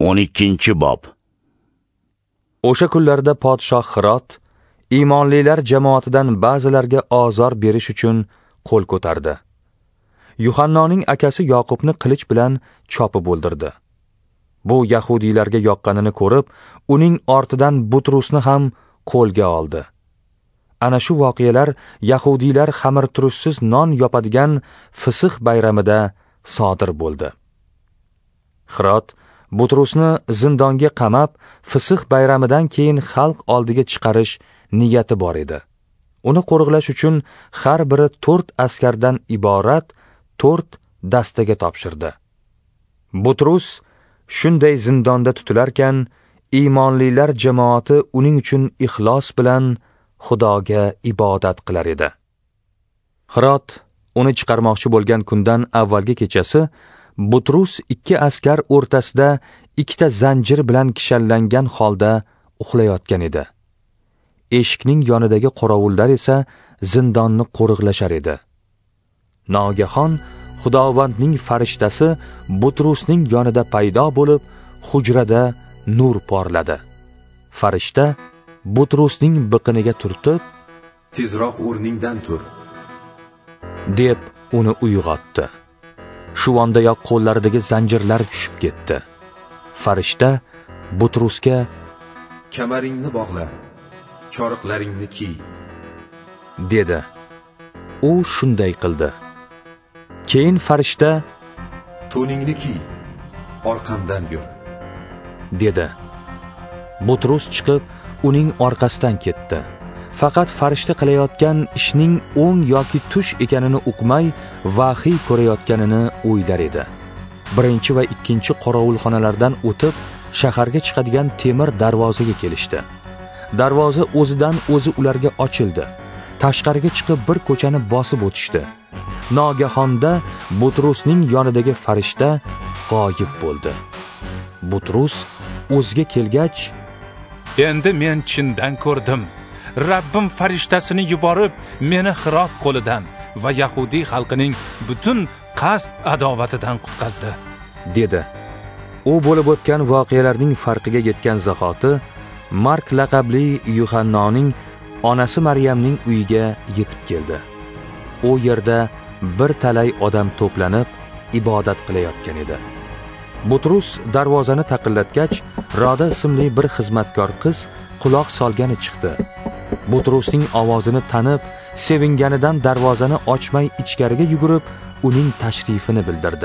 12-bob. O'sha kunlarda podshoh Hirot iymonlilar jamoatidan ba'zilarga ozor berish uchun qo'l ko'tardi. Yuhannoning akasi Yoqubni qilich bilan chopib o'ldirdi. Bu yahudiylarga yoqqanini ko'rib, uning ortidan Butrusni ham qo'lga oldi. Ana shu voqealar yahudiylar xamirturushsiz non yopadigan Fisx bayramida sodir bo'ldi. Hirot Butrusni zindonga qamab, Fisx bayramidan keyin xalq oldiga chiqarish niyati bor edi. Uni qo'riqlash uchun har biri 4 askardan iborat 4 dastaga topshirdi. Butrus shunday zindonda tutilarkan, iymonlilar jamoati uning uchun ixlos bilan Xudoga ibodat qilar edi. Hirot uni chiqarmoqchi bo'lgan kundan avvalgi kechasi Butrus 2 askar o'rtasida 2 zanjir bilan kishanlangan holda uxlayotgan edi. Eshikning yonidagi qorovullar esa zindonni qo'riqlashar edi. Nogahon Xudovandning farishtasi Butrusning yonida paydo bo'lib, hujrada nur porladi. Farishta Butrusning biqiniga turtib, "Tezroq o'rningdan tur" deb uni uyg'otdi. Shu ondayoq qo'llaridagi zanjirlar tushib ketdi. Farishta Butrusga "Kamaringni bog'la, choriqlaringni kiy" dedi. U shunday qildi. Keyin farishta "To'ningni kiy, orqamdan yur" dedi. Butrus chiqib uning orqasidan ketdi. Faqat farishta qilayotgan ishning o'ng yoki tush ekanini uqmay, vahiy ko'rayotganini o'ylar edi. Birinchi va ikkinchi qorovulxonalardan o'tib, shaharga chiqadigan temir darvozaga kelishdi. Darvoza o'zidan o'zi ularga ochildi. Tashqariga chiqib bir ko'chani bosib o'tishdi. Nogahonda Butrusning yonidagi farishta g'oyib bo'ldi. Butrus o'ziga kelgach, "Endi men chindan ko'rdim. Rabbim farishtasini yuborib, meni Hirot qo'lidan va yahudiy xalqining butun qasd adovatidan qutqazdi" dedi. U bo'lib o'tgan voqealarning farqiga yetgan zahoti Mark laqabli Yuhannoning onasi Maryamning uyiga yetib keldi. U yerda bir talay odam to'planib ibodat qilayotgan edi. Butrus darvozani taqillatgach, Roda ismli bir xizmatkor qiz quloq solgani chiqdi. Butrusning ovozini tanib, sevinganidan darvozani ochmay ichkariga yugurib, uning tashrifini bildirdi.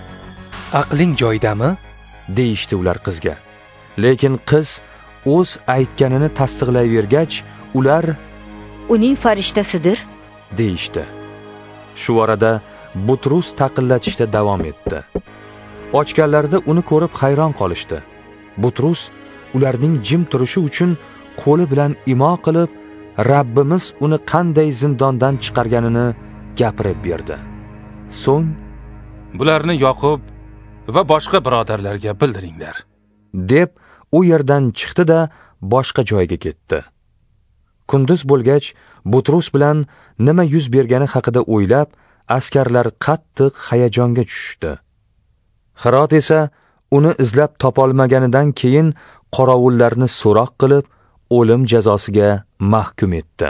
"Aqling joyidami?" deyishdi ular qizga. Lekin qiz o'z aytganini tasdiqlayvergach, ular "Uning farishtasidir" deyishdi. Shu orada Butrus taqillatishda davom etdi. Ochganlarda uni ko'rib hayron qolishdi. Butrus ularning jim turishi uchun qo'li bilan imo qilib, Rabbimiz uni qanday zindondan chiqarganini gapirib berdi. So'ng "Bularni Yoqub va boshqa birodarlarga bildiringlar" deb u yerdan chiqdi-da boshqa joyga ketdi. Kunduz bo'lgach, Butrus bilan nima yuz bergani haqida o'ylab, askarlar qattiq hayajonga tushishdi. Hirot esa uni izlab topolmaganidan keyin qorovullarni so'roq qilib, o'lim jazosiga mahkum etdi.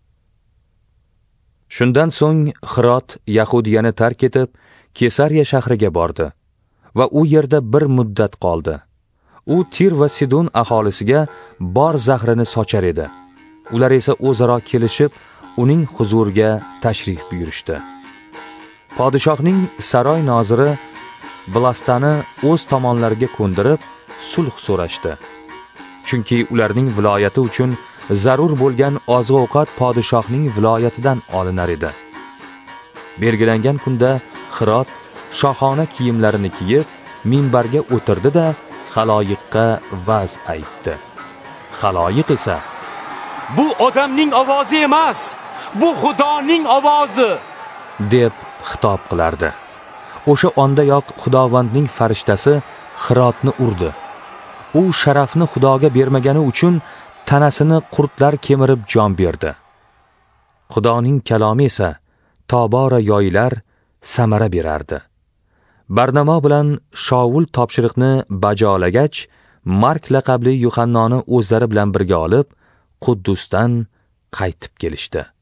Shundan so'ng Hirot Yahudiyani tark etib, Kesariya shahriga bordi va u yerda bir muddat qoldi. U Tir va Sidon aholisiga bor zahrini sochar edi. Ular esa o'zaro kelishib, uning huzuriga tashrif buyurishdi. Podshohning saroy noziri Blastani o'z tomonlariga ko'ndirib, sulh so'rashdi. Chunki ularning viloyati uchun zarur bo'lgan oziq-ovqat podshohning viloyatidan olinar edi. Belgilangan kunda Hirot shohona kiyimlarini kiyib, minbarga o'tirdi-da, xaloyiqqa va'z aytdi. Xaloyiq esa "Bu odamning ovozi emas, bu Xudoning ovozi" deb xitob qilardi. O'sha ondayoq Xudovandning farishtasi Hirotni urdi. U sharafni Xudoga bermagani uchun tanasini qurtlar kemirib jon berdi. Xudoning kalomi esa tobora yoyilar, samara berardi. Barnamo bilan Shovul topshiriqni bajarolagach, Mark laqabli Yuhannoni o'zlari bilan birga olib, Quddusdan qaytib kelishdi.